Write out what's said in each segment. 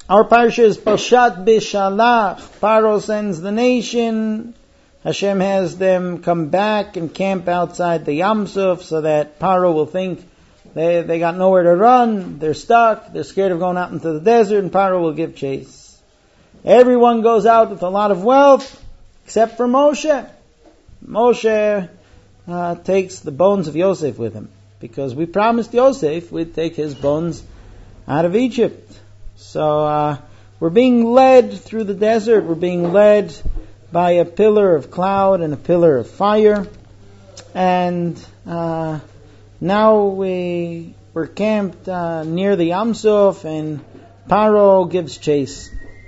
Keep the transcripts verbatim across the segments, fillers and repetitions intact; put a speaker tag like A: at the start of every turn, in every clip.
A: Our parsha is Parshat Beshalach. Paro sends the nation. Hashem has them come back and camp outside the Yam Suf so that Paro will think they they got nowhere to run. They're stuck. They're scared of going out into the desert, and Paro will give chase. Everyone goes out with a lot of wealth except for Moshe. Moshe uh, takes the bones of Yosef with him because we promised Yosef we'd take his bones out of Egypt. So uh, we're being led through the desert. We're being led by a pillar of cloud and a pillar of fire. And uh, now we, we're camped uh, near the Yam Suf, and Paro gives chase.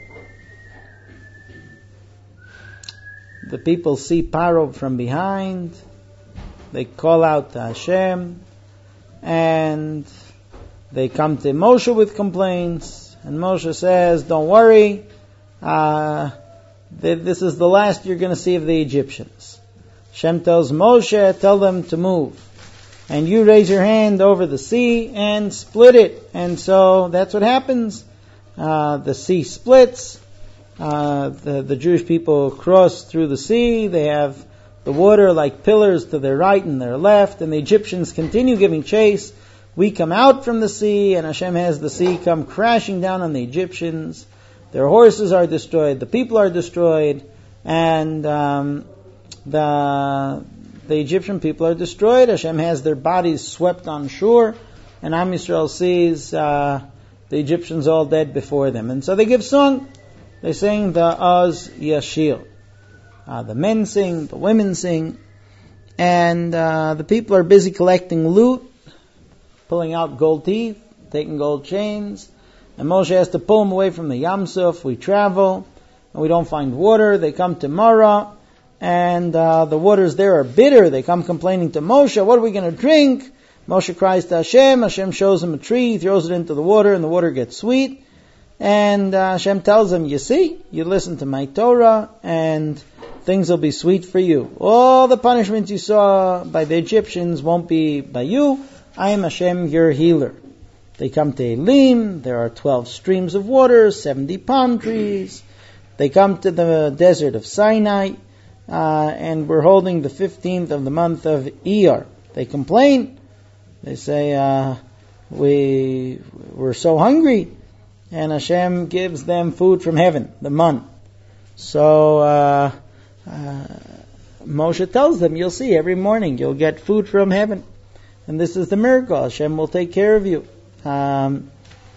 A: The people see Paro from behind. They call out to Hashem. And they come to Moshe with complaints. And Moshe says, don't worry, uh, this is the last you're going to see of the Egyptians. Hashem tells Moshe, tell them to move. And you raise your hand over the sea and split it. And so that's what happens. Uh, the sea splits. Uh, the, the Jewish people cross through the sea. They have the water like pillars to their right and their left. And the Egyptians continue giving chase. We come out from the sea, and Hashem has the sea come crashing down on the Egyptians. Their horses are destroyed, the people are destroyed, and um, the the Egyptian people are destroyed. Hashem has their bodies swept on shore, and Am Yisrael sees uh, the Egyptians all dead before them. And so they give song. They sing the Az Yashir. Uh, the men sing, the women sing, and uh, the people are busy collecting loot, pulling out gold teeth, taking gold chains. And Moshe has to pull them away from the Yam Suf. We travel, and we don't find water. They come to Marah, and uh, the waters there are bitter. They come complaining to Moshe, what are we going to drink? Moshe cries to Hashem. Hashem shows him a tree, he throws it into the water, and the water gets sweet. And uh, Hashem tells him, you see, you listen to my Torah, and things will be sweet for you. All the punishments you saw by the Egyptians won't be by you. I am Hashem, your healer. They come to Elim. There are twelve streams of water, seventy palm trees. They come to the desert of Sinai, uh, and we're holding the fifteenth of the month of Iyar. They complain. They say, uh, we, we're so hungry. And Hashem gives them food from heaven, the man. So uh, uh, Moshe tells them, you'll see, every morning you'll get food from heaven. And this is the miracle. Hashem will take care of you. Um,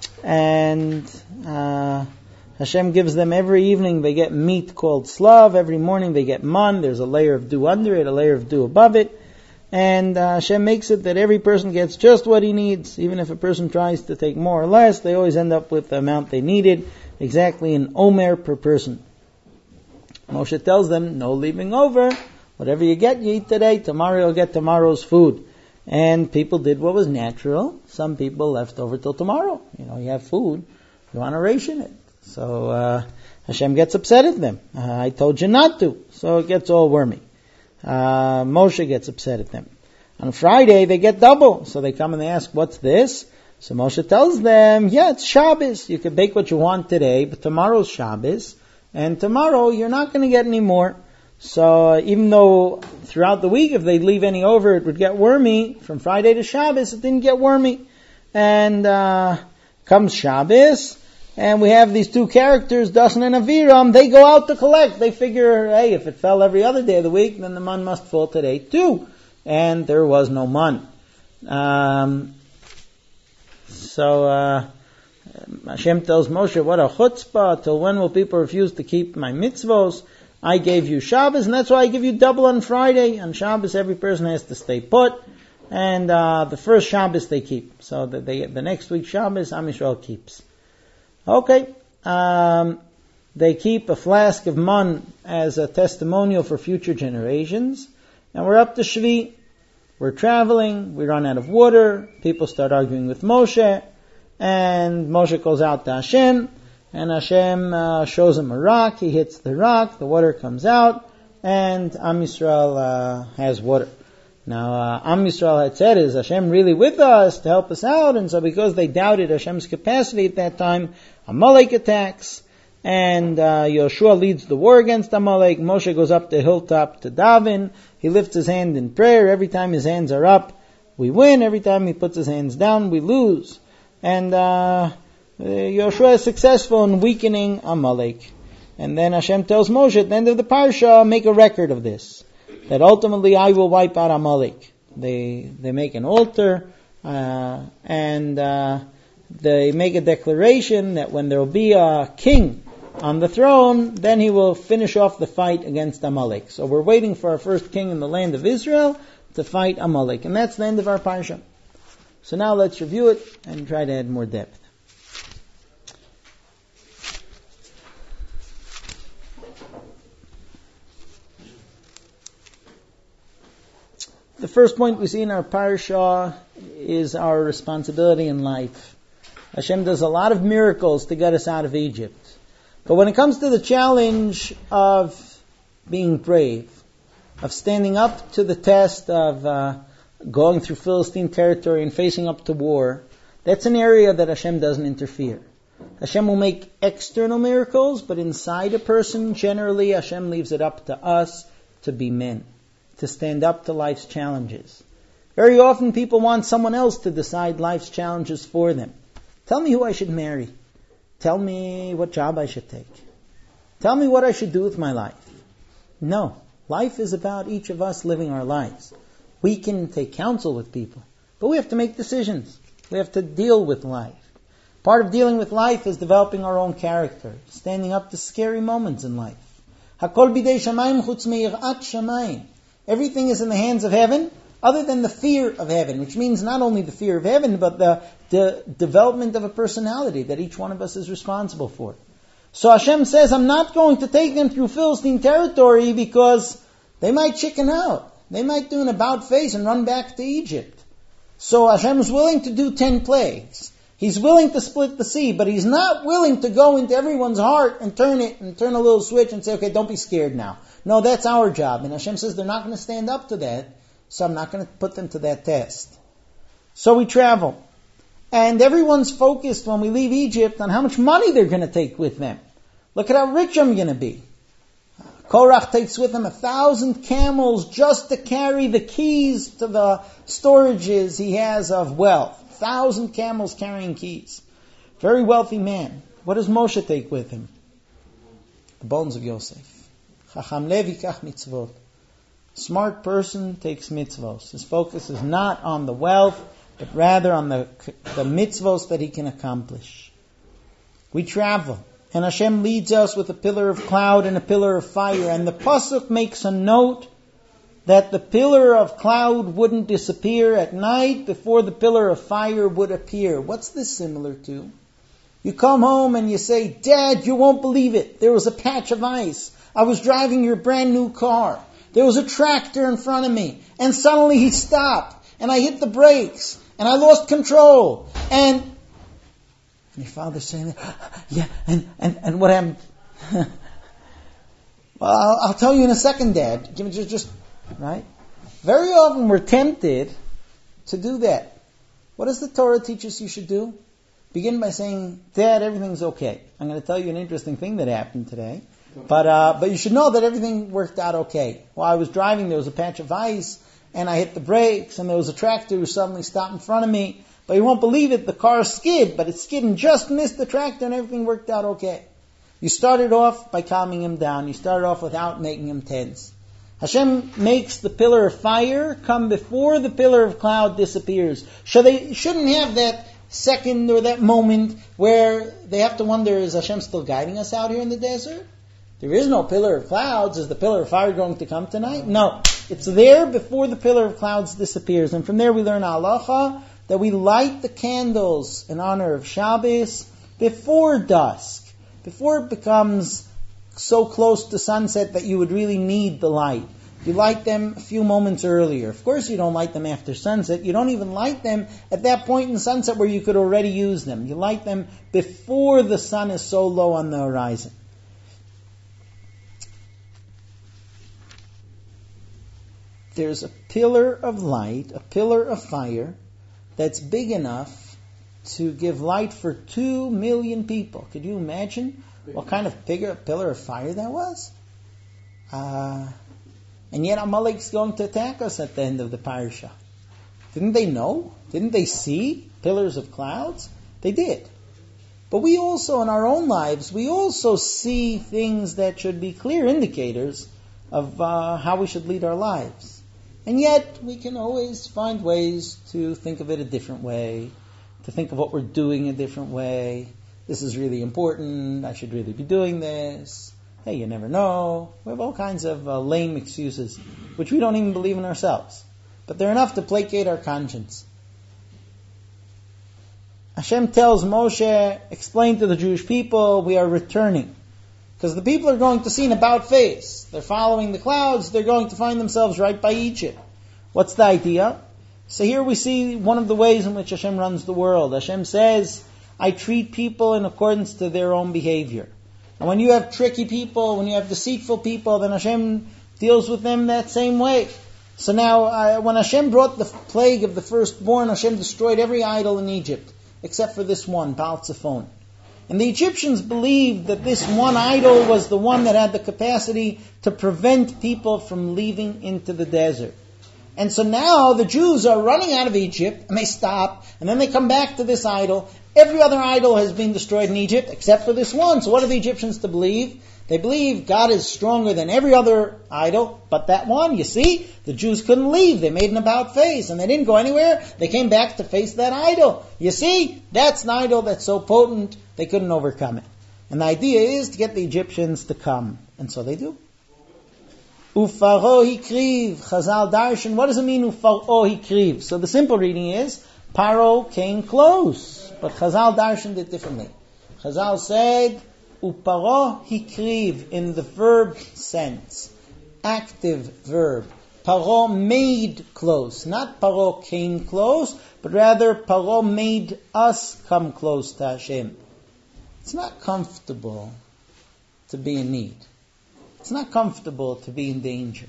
A: and uh, Hashem gives them every evening, they get meat called slav. Every morning they get man. There's a layer of dew under it, a layer of dew above it. And uh, Hashem makes it that every person gets just what he needs. Even if a person tries to take more or less, they always end up with the amount they needed, exactly an omer per person. Moshe tells them, no leaving over. Whatever you get, you eat today. Tomorrow you'll get tomorrow's food. And people did what was natural. Some people left over till tomorrow. You know, you have food, you want to ration it. So uh, Hashem gets upset at them. Uh, I told you not to. So it gets all wormy. Uh, Moshe gets upset at them. On Friday, they get double. So they come and they ask, what's this? So Moshe tells them, yeah, it's Shabbos. You can bake what you want today, but tomorrow's Shabbos. And tomorrow, you're not going to get any more. So uh, even though throughout the week, if they leave any over, it would get wormy. From Friday to Shabbos, it didn't get wormy. And uh, comes Shabbos, and we have these two characters, Dasan and Aviram. They go out to collect. They figure, hey, if it fell every other day of the week, then the man must fall today too. And there was no man. Um, so uh, Hashem tells Moshe, what a chutzpah. Till when will people refuse to keep my mitzvos? I gave you Shabbos, and that's why I give you double on Friday. On Shabbos, every person has to stay put. And uh, the first Shabbos they keep. So that they, the next week Shabbos, Am Yisrael keeps. Okay. Um, they keep a flask of man as a testimonial for future generations. And we're up to Shvi. We're traveling. We run out of water. People start arguing with Moshe. And Moshe goes out to Hashem. And Hashem uh, shows him a rock. He hits the rock. The water comes out. And Am Yisrael uh, has water. Now, uh, Am Yisrael had said, is Hashem really with us to help us out? And so because they doubted Hashem's capacity at that time, Amalek attacks, and uh, Yoshua leads the war against Amalek. Moshe goes up the hilltop to daven. He lifts his hand in prayer. Every time his hands are up, we win. Every time he puts his hands down, we lose. And uh, Yoshua is successful in weakening Amalek. And then Hashem tells Moshe at the end of the parsha, make a record of this, that ultimately I will wipe out Amalek. They they make an altar, uh, and uh, they make a declaration that when there will be a king on the throne, then he will finish off the fight against Amalek. So we're waiting for our first king in the land of Israel to fight Amalek. And that's the end of our parsha. So now let's review it and try to add more depth. The first point we see in our parasha is our responsibility in life. Hashem does a lot of miracles to get us out of Egypt. But when it comes to the challenge of being brave, of standing up to the test of uh, going through Philistine territory and facing up to war, that's an area that Hashem doesn't interfere. Hashem will make external miracles, but inside a person, generally, Hashem leaves it up to us to be men, to stand up to life's challenges. Very often people want someone else to decide life's challenges for them. Tell me who I should marry. Tell me what job I should take. Tell me what I should do with my life. No. Life is about each of us living our lives. We can take counsel with people, but we have to make decisions. We have to deal with life. Part of dealing with life is developing our own character, standing up to scary moments in life. Hakol bidei shamayim chutz me'irat shamayim. Everything is in the hands of heaven, other than the fear of heaven, which means not only the fear of heaven, but the, the development of a personality that each one of us is responsible for. So Hashem says, I'm not going to take them through Philistine territory because they might chicken out. They might do an about face and run back to Egypt. So Hashem is willing to do ten plagues. He's willing to split the sea, but He's not willing to go into everyone's heart and turn it and turn a little switch and say, okay, don't be scared now. No, that's our job. And Hashem says they're not going to stand up to that, so I'm not going to put them to that test. So we travel. And everyone's focused when we leave Egypt on how much money they're going to take with them. Look at how rich I'm going to be. Korach takes with him a thousand camels just to carry the keys to the storages he has of wealth. Thousand camels carrying keys. Very wealthy man. What does Moshe take with him? The bones of Yosef. Chacham lev yikach mitzvot. Smart person takes mitzvos. His focus is not on the wealth, but rather on the, the mitzvos that he can accomplish. We travel, and Hashem leads us with a pillar of cloud and a pillar of fire. And the pasuk makes a note that the pillar of cloud wouldn't disappear at night before the pillar of fire would appear. What's this similar to? You come home and you say, Dad, you won't believe it. There was a patch of ice. I was driving your brand new car. There was a tractor in front of me. And suddenly he stopped. And I hit the brakes. And I lost control. And, and your father's saying, yeah, and, and, and what happened? Well, I'll, I'll tell you in a second, Dad. Give me just, just, right? Very often we're tempted to do that. What does the Torah teach us you should do? Begin by saying, Dad, everything's okay. I'm going to tell you an interesting thing that happened today. But uh, but you should know that everything worked out okay. While I was driving, there was a patch of ice, and I hit the brakes, and there was a tractor who suddenly stopped in front of me. But you won't believe it, the car skid, but it skid and just missed the tractor, and everything worked out okay. You started off by calming him down. You started off without making him tense. Hashem makes the pillar of fire come before the pillar of cloud disappears. So they shouldn't have that second or that moment where they have to wonder, is Hashem still guiding us out here in the desert? There is no pillar of clouds. Is the pillar of fire going to come tonight? No. It's there before the pillar of clouds disappears. And from there we learn halacha that we light the candles in honor of Shabbos before dusk, before it becomes so close to sunset that you would really need the light. You light them a few moments earlier. Of course you don't light them after sunset. You don't even light them at that point in sunset where you could already use them. You light them before the sun is so low on the horizon. there's a pillar of light, a pillar of fire, that's big enough to give light for two million people. Could you imagine what kind of bigger pillar of fire that was? Uh, and yet Amalek's going to attack us at the end of the parasha. Didn't they know? Didn't they see pillars of clouds? They did. But we also, in our own lives, we also see things that should be clear indicators of uh, how we should lead our lives. And yet, we can always find ways to think of it a different way, to think of what we're doing a different way. This is really important. I should really be doing this. Hey, you never know. We have all kinds of uh, lame excuses, which we don't even believe in ourselves. But they're enough to placate our conscience. Hashem tells Moshe, explain to the Jewish people, we are returning. Because the people are going to see an about face. They're following the clouds, they're going to find themselves right by Egypt. What's the idea? So here we see one of the ways in which Hashem runs the world. Hashem says, I treat people in accordance to their own behavior. And when you have tricky people, when you have deceitful people, then Hashem deals with them that same way. So now, uh, when Hashem brought the plague of the firstborn, Hashem destroyed every idol in Egypt, except for this one, Baal Zephon. And the Egyptians believed that this one idol was the one that had the capacity to prevent people from leaving into the desert. And so now the Jews are running out of Egypt, and they stop, and then they come back to this idol. Every other idol has been destroyed in Egypt, except for this one. So what are the Egyptians to believe? They believe God is stronger than every other idol, but that one, you see, the Jews couldn't leave. They made an about face, and they didn't go anywhere. They came back to face that idol. You see, that's an idol that's so potent, they couldn't overcome it. And the idea is to get the Egyptians to come. And so they do. Ufaro hikriv, Chazal darshan. What does it mean, Ufaro hikriv? So the simple reading is, Paro came close. But Chazal darshan did differently. Chazal said, Uparo hikriv, in the verb sense. Active verb. Paro made close. Not Paro came close, but rather Paro made us come close to Hashem. It's not comfortable to be in need. It's not comfortable to be in danger.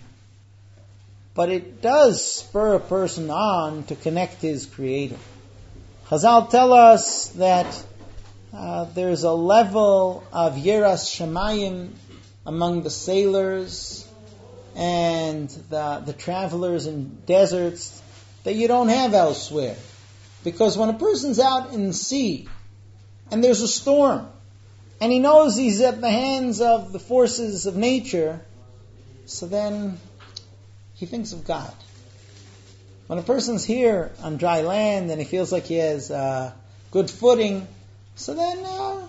A: But it does spur a person on to connect to his Creator. Chazal tell us that uh, there's a level of Yeras Shamayim among the sailors and the, the travelers in deserts that you don't have elsewhere. Because when a person's out in the sea and there's a storm, and he knows he's at the hands of the forces of nature, so then he thinks of God. When a person's here on dry land and he feels like he has uh, good footing, so then uh,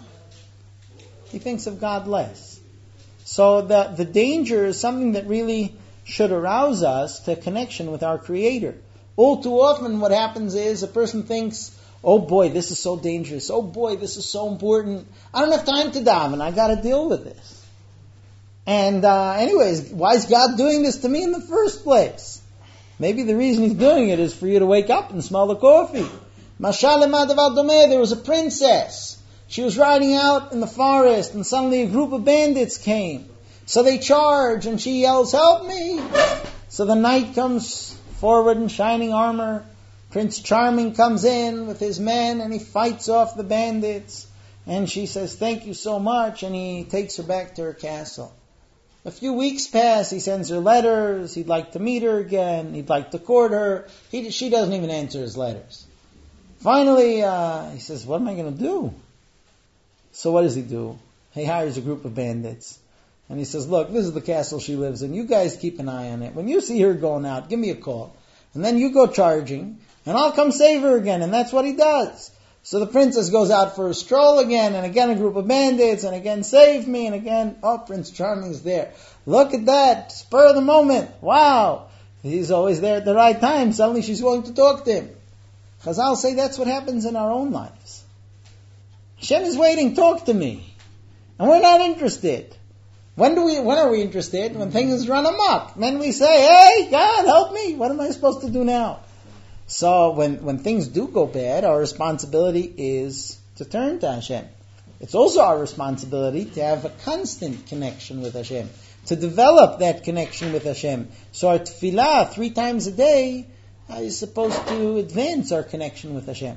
A: he thinks of God less. So the, the danger is something that really should arouse us to a connection with our Creator. All too often what happens is a person thinks, oh boy, this is so dangerous. Oh boy, this is so important. I don't have time to daven. I got to deal with this. And uh, anyways, why is God doing this to me in the first place? Maybe the reason He's doing it is for you to wake up and smell the coffee. Mashal Madaval Domeh, there was a princess. She was riding out in the forest, and suddenly a group of bandits came. So they charge, and she yells, "Help me!" So the knight comes forward in shining armor. Prince Charming comes in with his men and he fights off the bandits. And she says, "Thank you so much." And he takes her back to her castle. A few weeks pass. He sends her letters. He'd like to meet her again. He'd like to court her. He, she doesn't even answer his letters. Finally, uh, he says, what am I going to do? So what does he do? He hires a group of bandits. And he says, look, this is the castle she lives in. You guys keep an eye on it. When you see her going out, give me a call. And then you go charging. And I'll come save her again. And that's what he does. So the princess goes out for a stroll again, and again a group of bandits, and again save me, and again, oh, Prince Charming's there. Look at that, spur of the moment. Wow. He's always there at the right time. Suddenly she's willing to talk to him. Chazal say that's what happens in our own lives. Hashem is waiting, talk to me. And we're not interested. When do we, when are we interested? When things run amok. Then we say, hey, God, help me. What am I supposed to do now? So when, when things do go bad, our responsibility is to turn to Hashem. It's also our responsibility to have a constant connection with Hashem. to develop that connection with Hashem. So our tefillah, three times a day, is supposed to advance our connection with Hashem.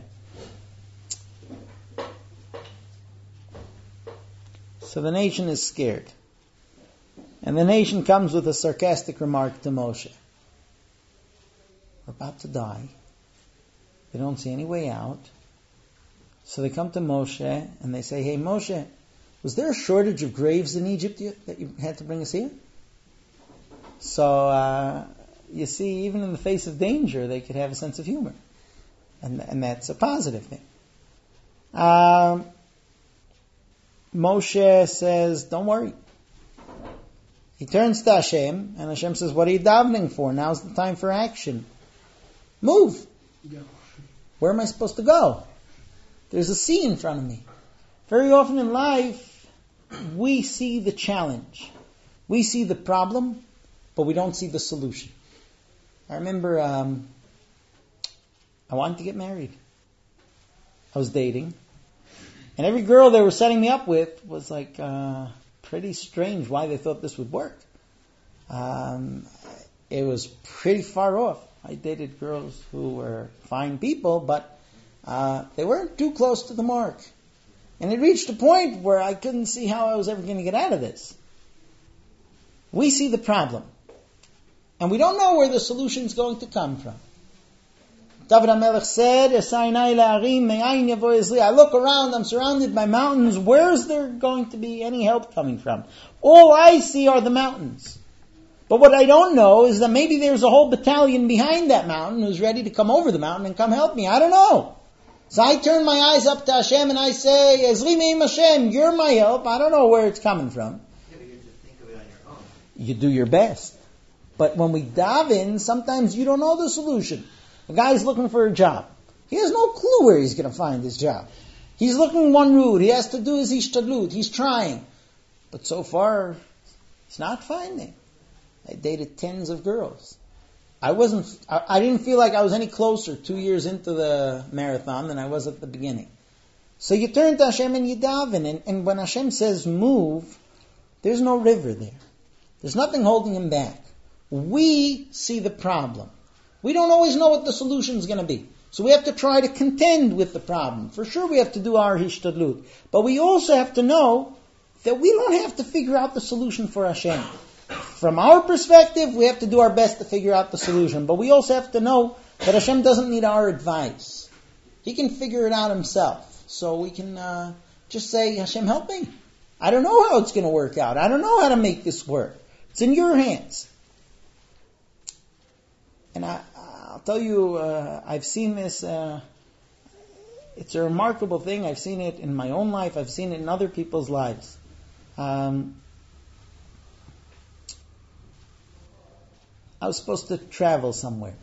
A: So the nation is scared. And the nation comes with a sarcastic remark to Moshe. We're about to die. They don't see any way out. So they come to Moshe and they say, hey Moshe, was there a shortage of graves in Egypt that you had to bring us here? So, uh, you see, even in the face of danger, they could have a sense of humor. And, and that's a positive thing. Um, Moshe says, don't worry. He turns to Hashem, and Hashem says, what are you davening for? Now's the time for action. Move. Go. Where am I supposed to go? There's a sea in front of me. Very often in life, we see the challenge. We see the problem, but we don't see the solution. I remember um, I wanted to get married. I was dating. And every girl they were setting me up with was like uh, pretty strange why they thought this would work. Um, it was pretty far off. I dated girls who were fine people, but uh, they weren't too close to the mark. And it reached a point where I couldn't see how I was ever going to get out of this. We see the problem. And we don't know where the solution is going to come from. David HaMelech said, I look around, I'm surrounded by mountains. Where is there going to be any help coming from? All I see are the mountains. But what I don't know is that maybe there's a whole battalion behind that mountain who's ready to come over the mountain and come help me. I don't know. So I turn my eyes up to Hashem and I say, Ezri me'im Hashem, you're my help. I don't know where it's coming from.
B: Yeah, but you just think of it on your own.
A: You do your best. But when we daven, sometimes you don't know the solution. A guy's looking for a job. He has no clue where he's going to find his job. He's looking one route. He has to do his ishtadlut. He's trying. But so far, he's not finding. I dated tens of girls. I wasn't, I, I didn't feel like I was any closer two years into the marathon than I was at the beginning. So you turn to Hashem and you daven. And, and when Hashem says move, there's no river there. There's nothing holding him back. We see the problem. We don't always know what the solution is going to be. So we have to try to contend with the problem. For sure we have to do our hishtadlut. But we also have to know that we don't have to figure out the solution for Hashem. From our perspective, we have to do our best to figure out the solution. But we also have to know that Hashem doesn't need our advice. He can figure it out himself. So we can uh, just say, Hashem, help me. I don't know how it's going to work out. I don't know how to make this work. It's in your hands. And I, I'll tell you, uh, I've seen this, uh, it's a remarkable thing. I've seen it in my own life. I've seen it in other people's lives. Um, I was supposed to travel somewhere.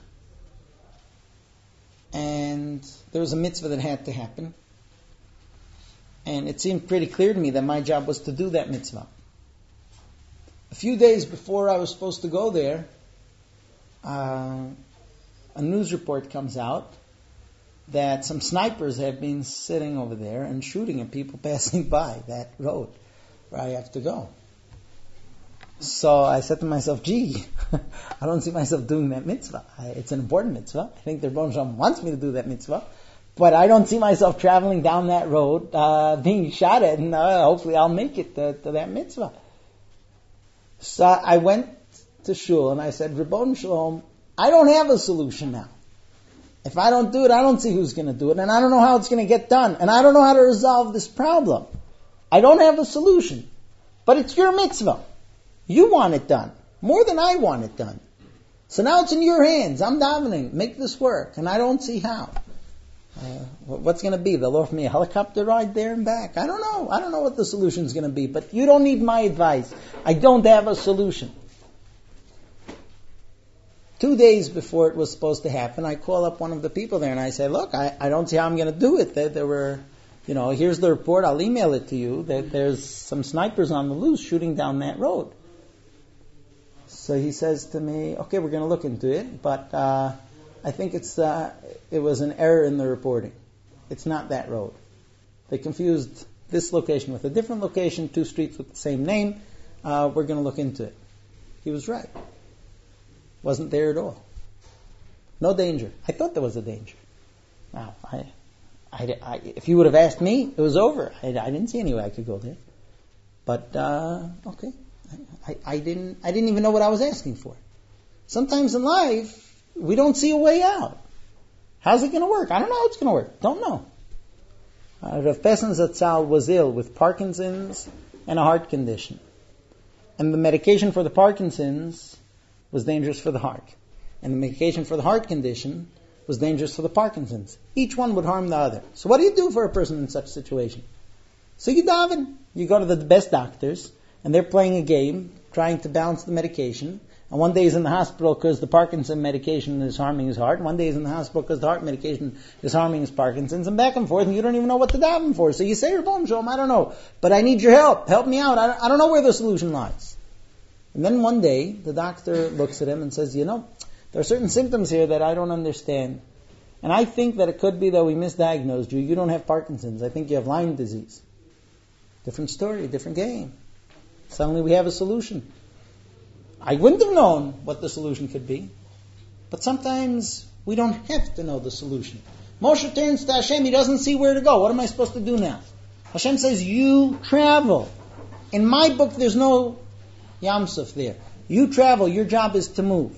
A: And there was a mitzvah that had to happen. And it seemed pretty clear to me that my job was to do that mitzvah. A few days before I was supposed to go there, uh, a news report comes out that some snipers have been sitting over there and shooting at people passing by that road where I have to go. So I said to myself, gee, I don't see myself doing that mitzvah. I, it's an important mitzvah. I think the Rebbeinu Shalom wants me to do that mitzvah. But I don't see myself traveling down that road, uh, being shot at, and uh, hopefully I'll make it to, to that mitzvah. So I went to shul and I said, Rebbeinu Shalom, I don't have a solution now. If I don't do it, I don't see who's going to do it, and I don't know how it's going to get done, and I don't know how to resolve this problem. I don't have a solution. But it's your mitzvah. You want it done more than I want it done. So now it's in your hands. I'm davening. Make this work. And I don't see how. Uh, what's going to be? They'll offer me a helicopter ride there and back. I don't know. I don't know what the solution is going to be. But you don't need my advice. I don't have a solution. Two days before it was supposed to happen, I call up one of the people there and I say, look, I, I don't see how I'm going to do it. There, there were, you know, here's the report. I'll email it to you. That there's some snipers on the loose shooting down that road. So he says to me, okay, we're going to look into it, but uh, I think it's uh, it was an error in the reporting. It's not that road. They confused this location with a different location, two streets with the same name. uh, we're going to look into it. He was right. Wasn't there at all. No danger. I thought there was a danger. Now, I, I, I, if you would have asked me, it was over. I, I didn't see any way I could go there. But, uh, okay. I, I didn't, I didn't even know what I was asking for. Sometimes in life, we don't see a way out. How's it going to work? I don't know how it's going to work. Don't know. Uh, Rav Pesen Zatzal was ill with Parkinson's and a heart condition. And the medication for the Parkinson's was dangerous for the heart. And the medication for the heart condition was dangerous for the Parkinson's. Each one would harm the other. So what do you do for a person in such a situation? So you daven. You go to the best doctors, and they're playing a game, trying to balance the medication. And one day he's in the hospital because the Parkinson medication is harming his heart. And one day he's in the hospital because the heart medication is harming his Parkinson's. And back and forth, and you don't even know what to daven for. So you say, Rabban Shalom, I don't know. But I need your help. Help me out. I don't know where the solution lies. And then one day, the doctor looks at him and says, you know, there are certain symptoms here that I don't understand. And I think that it could be that we misdiagnosed you. You don't have Parkinson's. I think you have Lyme disease. Different story, different game. Suddenly we have a solution. I wouldn't have known what the solution could be. But sometimes we don't have to know the solution. Moshe turns to Hashem. He doesn't see where to go. What am I supposed to do now? Hashem says, you travel. In my book, there's no Yam Suf there. You travel. Your job is to move.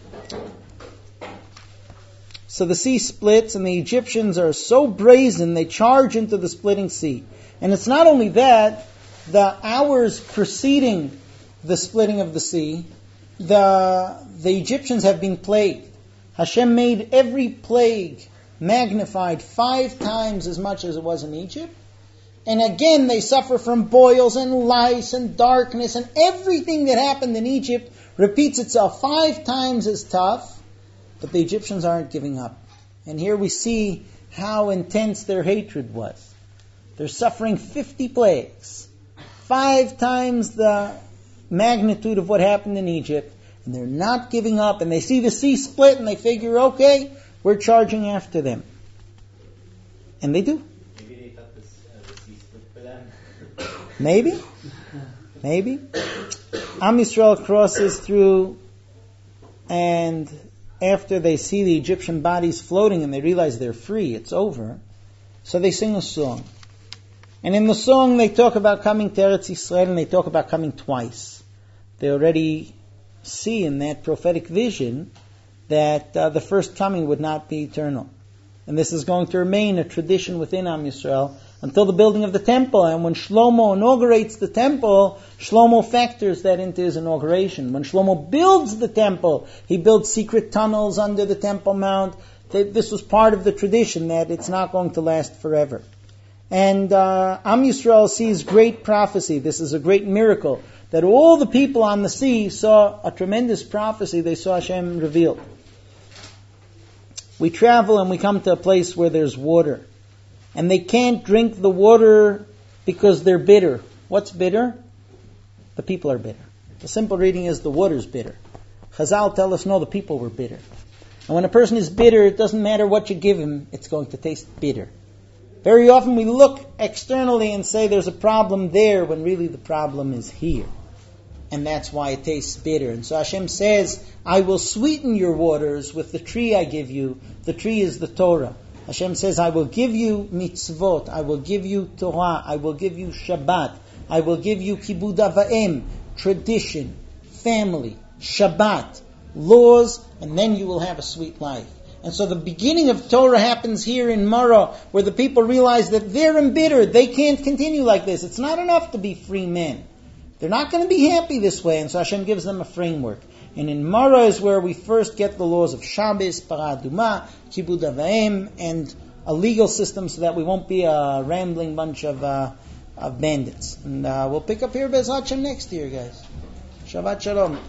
A: So the sea splits, and the Egyptians are so brazen, they charge into the splitting sea. And it's not only that, the hours preceding the splitting of the sea, the, the Egyptians have been plagued. Hashem made every plague magnified five times as much as it was in Egypt. And again, they suffer from boils and lice and darkness, and everything that happened in Egypt repeats itself five times as tough. But the Egyptians aren't giving up. And here we see how intense their hatred was. They're suffering fifty plagues. Five times the magnitude of what happened in Egypt. And they're not giving up. And they see the sea split and they figure, okay, we're charging after them. And they do.
B: Maybe they thought this, uh, the sea split for them.
A: Maybe. Maybe. Am Yisrael crosses through, and after they see the Egyptian bodies floating and they realize they're free, it's over, so they sing a song. And in the song they talk about coming to Eretz Yisrael, and they talk about coming twice. They already see in that prophetic vision that uh, the first coming would not be eternal. And this is going to remain a tradition within Am Yisrael until the building of the temple. And when Shlomo inaugurates the temple, Shlomo factors that into his inauguration. When Shlomo builds the temple, he builds secret tunnels under the Temple Mount. This was part of the tradition that it's not going to last forever. And uh, Am Yisrael sees great prophecy. This is a great miracle, that all the people on the sea saw a tremendous prophecy. They saw Hashem revealed. We travel and we come to a place where there's water. And they can't drink the water because they're bitter. What's bitter? The people are bitter. The simple reading is the water's bitter. Chazal tell us, no, the people were bitter. And when a person is bitter, it doesn't matter what you give him, it's going to taste bitter. Very often we look externally and say there's a problem there, when really the problem is here. And that's why it tastes bitter. And so Hashem says, I will sweeten your waters with the tree I give you. The tree is the Torah. Hashem says, I will give you mitzvot, I will give you Torah, I will give you Shabbat, I will give you kibud avayim, tradition, family, Shabbat, laws, and then you will have a sweet life. And so the beginning of Torah happens here in Mara, where the people realize that they're embittered, they can't continue like this. It's not enough to be free men. They're not going to be happy this way, and so Hashem gives them a framework. And in Mara is where we first get the laws of Shabbos, Paraduma, Kibud Avayim, and a legal system so that we won't be a rambling bunch of, uh, of bandits. And uh, we'll pick up here Bez Hashem next year, guys. Shabbat Shalom.